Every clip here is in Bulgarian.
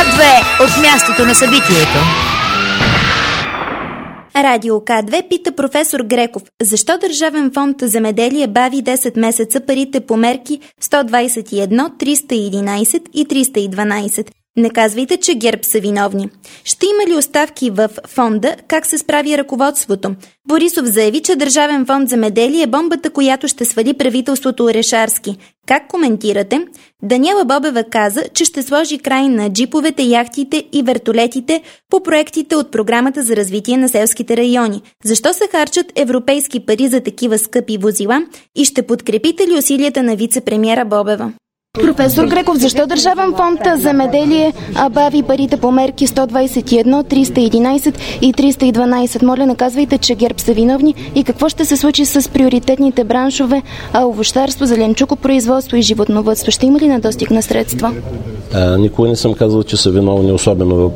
К2 от мястото на събитието. Радио К2 пита професор Греков: защо Държавен фонд Земеделие бави 10 месеца парите по мерки 121, 311 и 312? Не казвайте, че ГЕРБ са виновни. Ще има ли оставки в фонда? Как се справи ръководството? Борисов заяви, че Държавен фонд Земеделие е бомбата, която ще свали правителството Орешарски. Как коментирате? Даниела Бобева каза, че ще сложи край на джиповете, яхтите и вертолетите по проектите от Програмата за развитие на селските райони. Защо се харчат европейски пари за такива скъпи возила и ще подкрепите ли усилията на вице-премиера Бобева? Професор Греков, защо Държавен фонд Земеделие бави парите по мерки 121, 311 и 312? Моля, не казвайте, че ГЕРБ са виновни. И какво ще се случи с приоритетните браншове овощарство, зеленчукопроизводство и животновъдство? Ще има ли недостиг на средства? Никога не съм казал, че са виновни, особено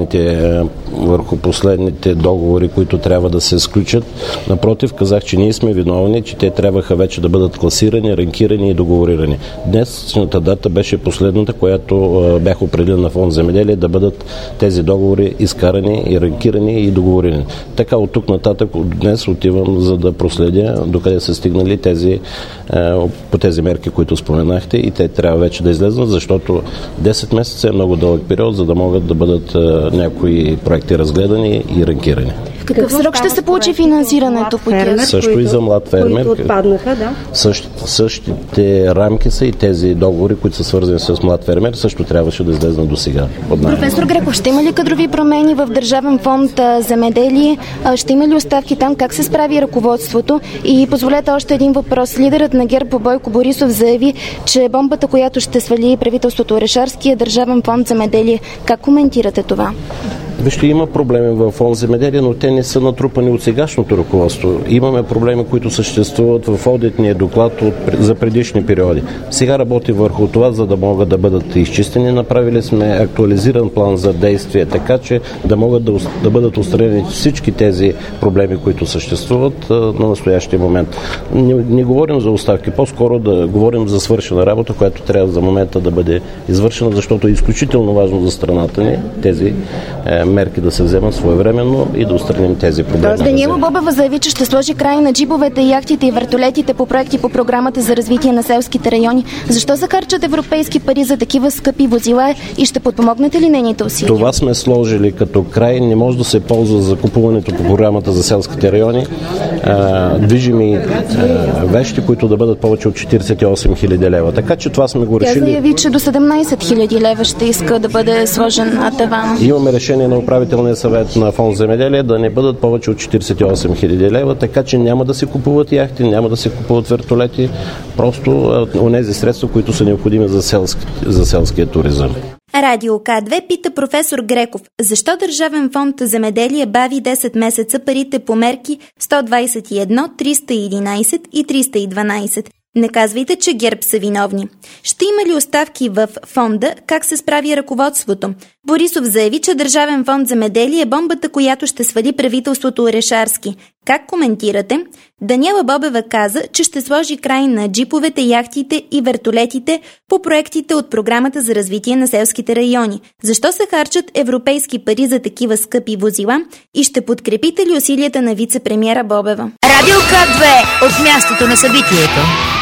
върху последните договори, които трябва да се сключат. Напротив, казах, че ние сме виновни, че те трябваха вече да бъдат класирани, ранкирани и договорирани. Днес дата беше последната, която бях определен на фонд Земеделие, да бъдат тези договори изкарани и ранкирани и договорирани. Така от тук нататък днес отивам, за да проследя докъде са стигнали по тези мерки, които споменахте, и те трябва вече да излезнат, защото 10 месеца е много дълъг период, за да могат да бъдат някои проекти разгледани и ранкирани. В какъв срок ще се получи финансирането по тях? Също и за млад фермер. Отпаднаха, да. Същите рамки са и тези договори, които са свързани с млад фермер, също трябваше да излезнат до сега. Професор Греков, ще има ли кадрови промени в Държавен фонд Земеделие? Ще има ли оставки там? Как се справи ръководството? И позволете още един въпрос. Лидерът на ГЕРБ Бойко Борисов заяви, че бомбата, която ще свали правителството Орешарски, е Държавен фонд Земеделие. Как коментирате това? Вижте, има проблеми в фонд Земеделие, но те не са натрупани от сегашното ръководство. Имаме проблеми, които съществуват в одитния доклад за предишни периоди. Сега работим върху това, за да могат да бъдат изчистени. Направили сме актуализиран план за действие, така че да могат да бъдат отстранени всички тези проблеми, които съществуват на настоящия момент. Не говорим за оставки, по-скоро да говорим за свършена работа, която трябва за момента да бъде извършена, защото е изключително важно за страната ни тези мерки да се вземат своевременно и да отстраним тези проблеми. Даниела Бобева заяви, че ще сложи край на джиповете, яхтите и вертолетите по проекти по Програмата за развитие на селските райони. Защо се харчат европейски пари за такива скъпи возила и ще подпомогнете ли нейните усилия? Това сме сложили като край. Не може да се ползва за купуването по Програмата за селските райони движими вещи, които да бъдат повече от 48 хиляди лева. Така че това сме го решили. Тя заяви, че до 17 хиляди лева ще иска да бъде сложен на тавана. Имаме решение на управителния съвет на фонд Земеделие да не бъдат повече от 48 хиляди лева, така че няма да се купуват яхти, няма да се купуват вертолети, просто онези средства, които са необходими за селския туризъм. Радио К2 пита професор Греков: защо Държавен фонд Земеделие бави 10 месеца парите по мерки 121, 311 и 312? Не казвайте, че ГЕРБ са виновни. Ще има ли оставки в фонда? Как се справи ръководството? Борисов заяви, че Държавен фонд Земеделие е бомбата, която ще свали правителството Орешарски. Как коментирате? Даниела Бобева каза, че ще сложи край на джиповете, яхтите и вертолетите по проектите от Програмата за развитие на селските райони. Защо се харчат европейски пари за такива скъпи возила и ще подкрепите ли усилията на вице-премиера Бобева? Радио К2 от мястото на събитието.